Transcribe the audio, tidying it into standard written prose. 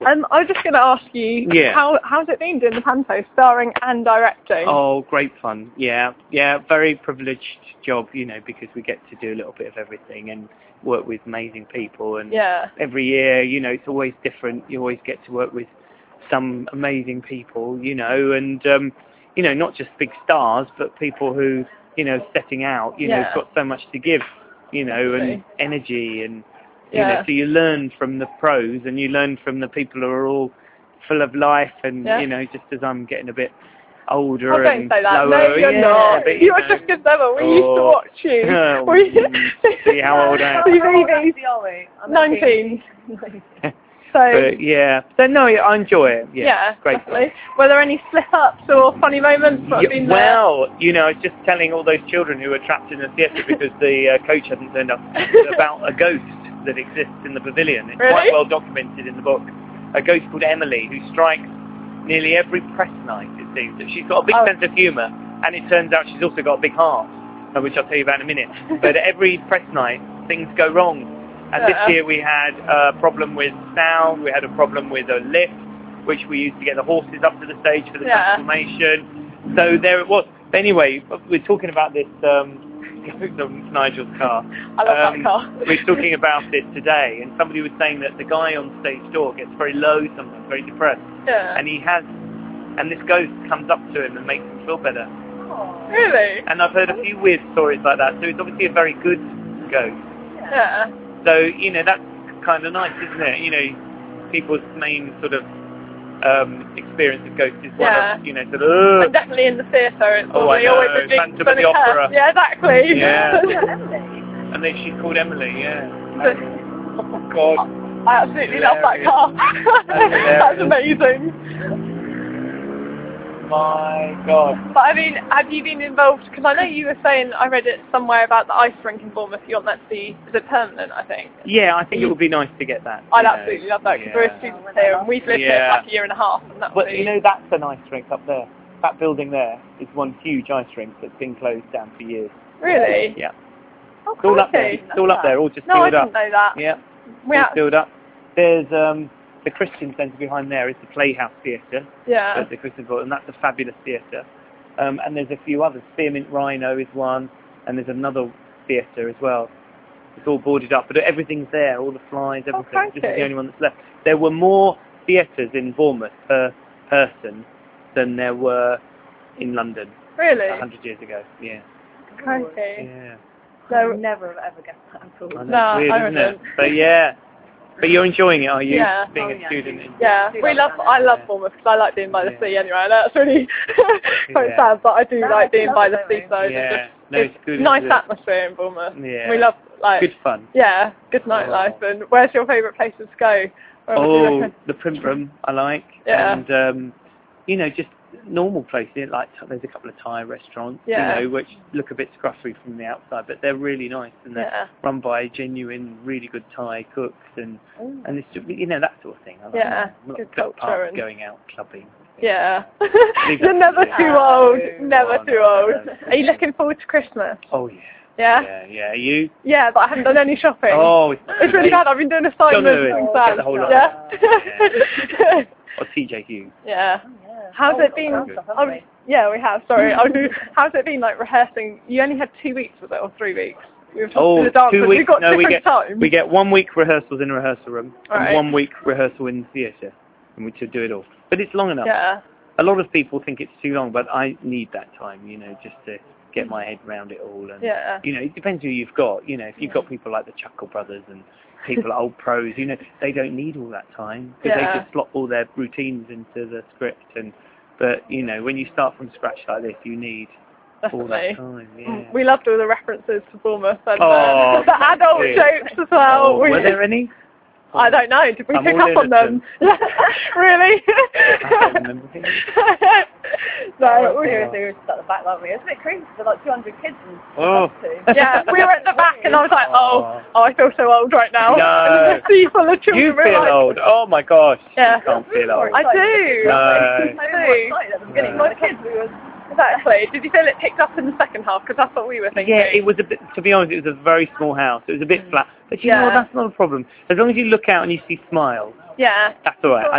I was just going to ask you, how's it been doing the Panto, starring and directing? Oh, great fun. Yeah, very privileged job, you know, because we get to do a little bit of everything and work with amazing people. And every year, you know, it's always different. You always get to work with some amazing people, you know, and, you know, not just big stars, but people who, you know, setting out, you know, got so much to give, you know, and energy and, you know, so you learn from the pros and you learn from the people who are all full of life and, you know, just as I'm getting a bit older don't and say that. lower. No, you're not. But, you were just as ever. We used to watch you. See how old I am. TV. 19. So no, I enjoy it. Yeah, great. Definitely. Were there any slip-ups or funny moments? Well, you know, I was just telling all those children who were trapped in the theatre because the coach hadn't turned up about a ghost that exists in the pavilion. It's quite well documented in the book. A ghost called Emily who strikes nearly every press night, it seems. She's got a big sense of humour, and it turns out she's also got a big heart, which I'll tell you about in a minute. But every press night, things go wrong. And this year we had a problem with sound, we had a problem with a lift, which we used to get the horses up to the stage for the transformation. So there it was. Anyway, we're talking about this, Nigel's car. I love that car. We're talking about it today, and somebody was saying that the guy on stage door gets very low sometimes, very depressed. And this ghost comes up to him and makes him feel better. Oh, really? And I've heard a few weird stories like that, so it's obviously a very good ghost. Yeah. So, you know, that's kind of nice, isn't it? You know, people's main sort of experience of ghosts is one of, you know, sort of... And definitely in the theatre, it's always a big Phantom of the Opera. Yeah, exactly. Yeah. And then she's called Emily, Oh, God. I absolutely love that car. That's amazing. My God. But I mean, have you been involved, because I know you were saying, I read it somewhere about the ice rink in Bournemouth, you want that to be, is it permanent, I think? Yeah, I think it would be nice to get that. I'd absolutely love that, because we're students here, and we've lived here for like a year and a half. And but you know, that's an ice rink up there. That building there is one huge ice rink that's been closed down for years. Really? Yeah. Oh, it's all up there. It's all up there, all just filled up. No, I didn't know that. Yeah, all filled up. There's, the Christian Centre behind there is the Playhouse Theatre. Yeah. The Christian Centre, and that's a fabulous theatre. And there's a few others. Spearmint Rhino is one, and there's another theatre as well. It's all boarded up, but everything's there, all the flies, everything. This is the only one that's left. There were more theatres in Bournemouth per person than there were in London. Really? 100 years ago, yeah. Okay. Yeah. So I would never have ever guessed that at all. No, weird, I isn't it? But yeah. But you're enjoying it, are you? Yeah. Being a student. I love Bournemouth because I like being by the sea anyway. That's really quite sad, but I do like being by the seaside. Yeah. It's good. Nice atmosphere in Bournemouth. Yeah. We love good fun. Yeah, good nightlife. And where's your favourite places to go? The Print Room I like. Yeah. And you know, just normal places like there's a couple of Thai restaurants, you know, which look a bit scruffy from the outside, but they're really nice and they're run by genuine, really good Thai cooks and it's just, you know, that sort of thing. I like good culture and going out clubbing. Yeah. You're never too old. Never too old. Are you looking forward to Christmas? Oh yeah. Yeah? Yeah. You? Yeah, but I haven't done any shopping. Oh, it's really bad. I've been doing assignments and things. Get the whole lot. Yeah. Or TJ Hughes. Yeah. How's it been? Yeah, we have. Sorry. How's it been like rehearsing? You only had 2 weeks, was it, or 3 weeks? We were talking to the dancers. 2 weeks. We've got different times. We get 1 week rehearsals in a rehearsal room and 1 week rehearsal in the theatre, and we should do it all. But it's long enough. Yeah. A lot of people think it's too long, but I need that time, you know, just to get my head around it all. And you know, it depends who you've got. You know, if you've got people like the Chuckle Brothers and people old pros, you know, they don't need all that time because they just slot all their routines into the script. But you know, when you start from scratch like this, you need all that time. Yeah. We loved all the references to Bournemouth and the adult jokes as well. Were there any? I don't know. Did we pick up on them? Really? I don't remember. No, we were just at the back, weren't we? It's a bit crazy. There's like 200 kids and yeah, we were at the back and I was like, oh, I feel so old right now. No. And the sea full of children. You feel old. Oh my gosh. Yeah. You can't feel old. I do. No. I do. At the beginning, my kids, we were... Exactly. Did you feel it picked up in the second half? Because that's what we were thinking. Yeah, it was a bit, to be honest, it was a very small house. It was a bit flat. But you know what, that's not a problem. As long as you look out and you see smiles, Yeah. That's all right.